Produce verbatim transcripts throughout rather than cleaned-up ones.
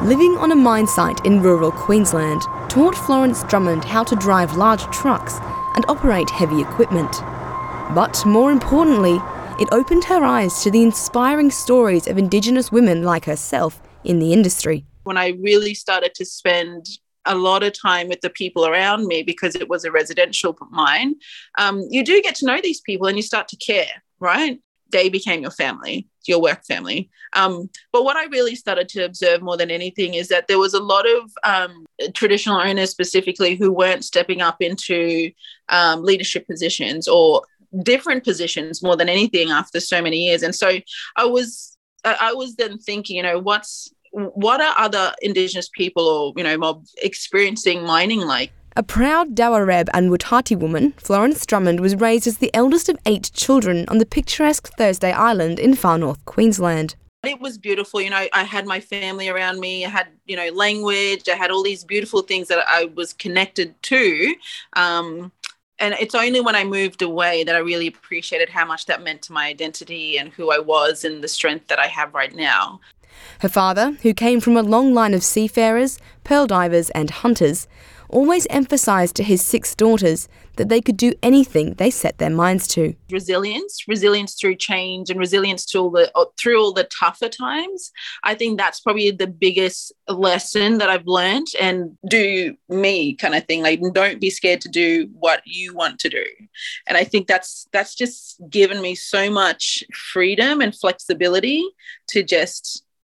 Living on a mine site in rural Queensland taught Florence Drummond how to drive large trucks and operate heavy equipment. But more importantly, it opened her eyes to the inspiring stories of Indigenous women like herself in the industry. When I really started to spend a lot of time with the people around me, because it was a residential mine, um, you do get to know these people and you start to care, right? They became your family, your work family. Um, but what I really started to observe more than anything is that there was a lot of um, traditional owners specifically who weren't stepping up into um, leadership positions or different positions more than anything after so many years. And so I was, I was then thinking, you know, what's, what are other Indigenous people or, you know, mob experiencing mining like? A proud Dawareb and Wutati woman, Florence Drummond was raised as the eldest of eight children on the picturesque Thursday Island in far north Queensland. It was beautiful. You know, I had my family around me. I had, you know, language. I had all these beautiful things that I was connected to. Um, and it's only when I moved away that I really appreciated how much that meant to my identity and who I was and the strength that I have right now. Her father, who came from a long line of seafarers, pearl divers and hunters, always emphasised to his six daughters that they could do anything they set their minds to. Resilience, resilience through change and resilience to all the, through all the tougher times. I think that's probably the biggest lesson that I've learned, and do me kind of thing. Like, don't be scared to do what you want to do. And I think that's that's just given me so much freedom and flexibility to just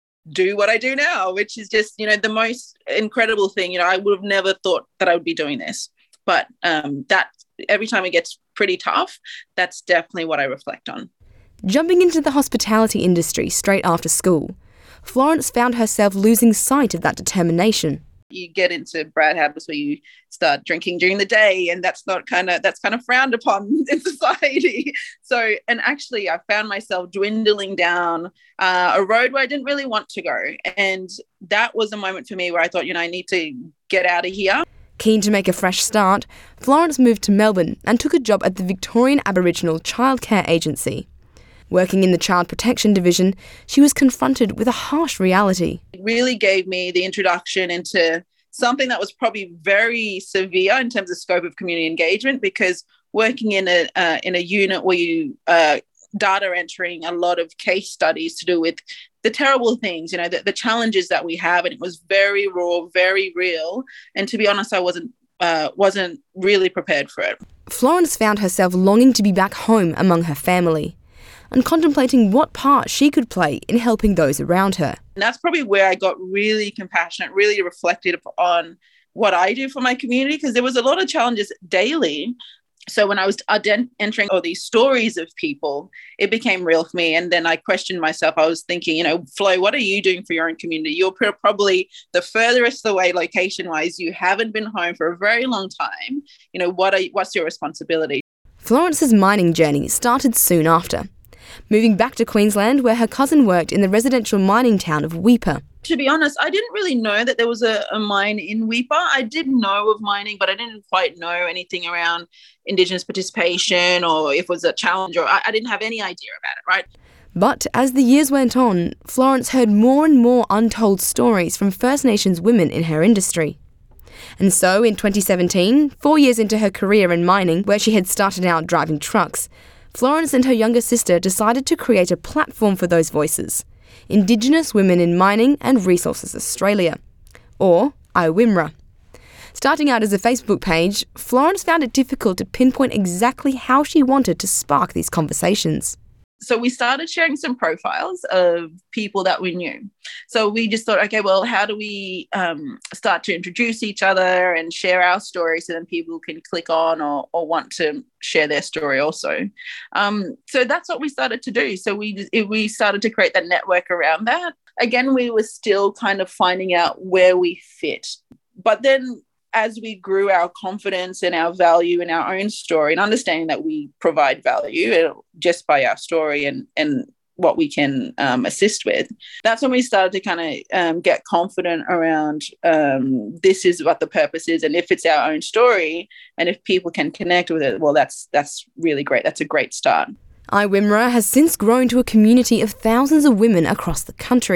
do what I do now, which is just, you know, the most incredible thing. You know, I would have never thought that I would be doing this, but um, that every time it gets pretty tough, that's definitely what I reflect on. Jumping into the hospitality industry straight after school, Florence found herself losing sight of that determination. You get into bad habits where you start drinking during the day, and that's not kind of that's kind of frowned upon in society. So, and actually, I found myself dwindling down uh, a road where I didn't really want to go, and that was a moment for me where I thought, you know, I need to get out of here. Keen to make a fresh start, Florence moved to Melbourne and took a job at the Victorian Aboriginal Childcare Agency. Working in the Child Protection Division, she was confronted with a harsh reality. It really gave me the introduction into something that was probably very severe in terms of scope of community engagement, because working in a uh, in a unit where you uh, data entering a lot of case studies to do with the terrible things, you know, the, the challenges that we have, and it was very raw, very real. And to be honest, I wasn't uh, wasn't really prepared for it. Florence found herself longing to be back home among her family, and contemplating what part she could play in helping those around her. And that's probably where I got really compassionate, really reflected on what I do for my community, because there was a lot of challenges daily. So when I was ident- entering all these stories of people, it became real for me. And then I questioned myself. I was thinking, you know, Flo, what are you doing for your own community? You're probably the furthest away location-wise. You haven't been home for a very long time. You know, what are, what's your responsibility? Florence's mining journey started soon after, moving back to Queensland, where her cousin worked in the residential mining town of Weipa. To be honest, I didn't really know that there was a, a mine in Weipa. I did know of mining, but I didn't quite know anything around Indigenous participation or if it was a challenge, or I, I didn't have any idea about it, right? But as the years went on, Florence heard more and more untold stories from First Nations women in her industry. And so in twenty seventeen, four years into her career in mining, where she had started out driving trucks, Florence and her younger sister decided to create a platform for those voices, Indigenous Women in Mining and Resources Australia, or I W I M R A. Starting out as a Facebook page, Florence found it difficult to pinpoint exactly how she wanted to spark these conversations. So we started sharing some profiles of people that we knew. So we just thought, okay, well, how do we um, start to introduce each other and share our story so then people can click on or, or want to share their story also. Um, so that's what we started to do. So we we started to create that network around that. Again, we were still kind of finding out where we fit. But then as we grew our confidence and our value in our own story and understanding that we provide value just by our story and, and what we can um, assist with, that's when we started to kind of um, get confident around um, this is what the purpose is. And if it's our own story and if people can connect with it, well, that's that's really great. That's a great start. I W I M R A has since grown to a community of thousands of women across the country.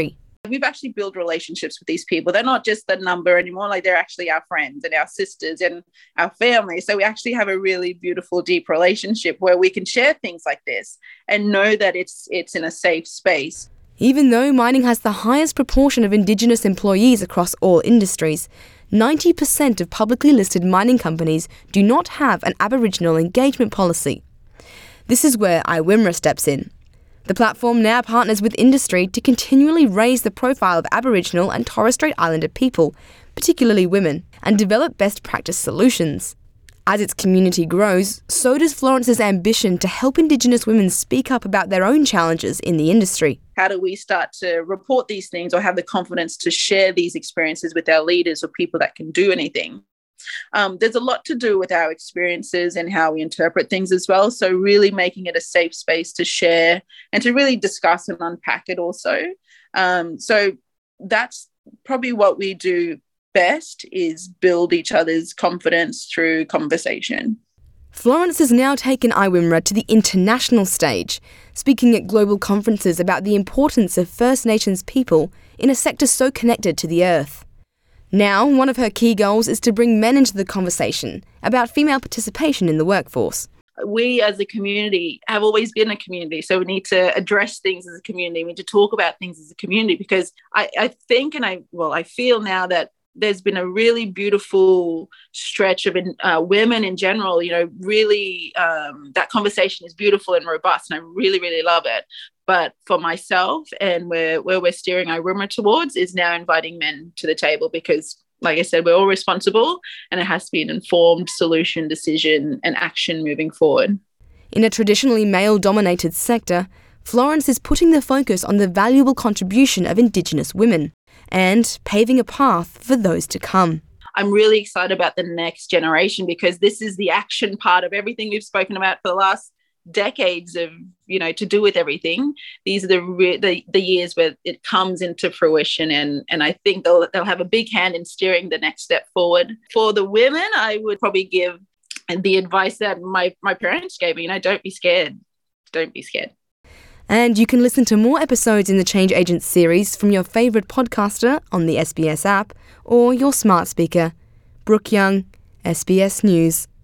we've actually built relationships with these people. They're not just the number anymore, like they're actually our friends and our sisters and our family. So we actually have a really beautiful, deep relationship where we can share things like this and know that it's it's in a safe space. Even though mining has the highest proportion of Indigenous employees across all industries, ninety percent of publicly listed mining companies do not have an Aboriginal engagement policy. This is where I W I M R A steps in. The platform now partners with industry to continually raise the profile of Aboriginal and Torres Strait Islander people, particularly women, and develop best practice solutions. As its community grows, so does Florence's ambition to help Indigenous women speak up about their own challenges in the industry. How do we start to report these things or have the confidence to share these experiences with our leaders or people that can do anything? Um, there's a lot to do with our experiences and how we interpret things as well. So really making it a safe space to share and to really discuss and unpack it also. Um, so that's probably what we do best, is build each other's confidence through conversation. Florence has now taken I W I M R A to the international stage, speaking at global conferences about the importance of First Nations people in a sector so connected to the earth. Now, one of her key goals is to bring men into the conversation about female participation in the workforce. We as a community have always been a community, so we need to address things as a community. We need to talk about things as a community because I, I think and I, well, I feel now that there's been a really beautiful stretch of uh, women in general, you know, really um, that conversation is beautiful and robust and I really, really love it. But for myself and where, where we're steering I W I M R A towards is now inviting men to the table because, like I said, we're all responsible and it has to be an informed solution, decision and action moving forward. In a traditionally male-dominated sector, Florence is putting the focus on the valuable contribution of Indigenous women and paving a path for those to come. I'm really excited about the next generation because this is the action part of everything we've spoken about for the last decades of, you know, to do with everything. These are the re- the, the years where it comes into fruition, and and I think they'll they'll have a big hand in steering the next step forward. For the women, I would probably give the advice that my my parents gave me, you know, don't be scared. Don't be scared. And you can listen to more episodes in the Change Agents series from your favourite podcaster on the S B S app or your smart speaker. Brooke Young, S B S News.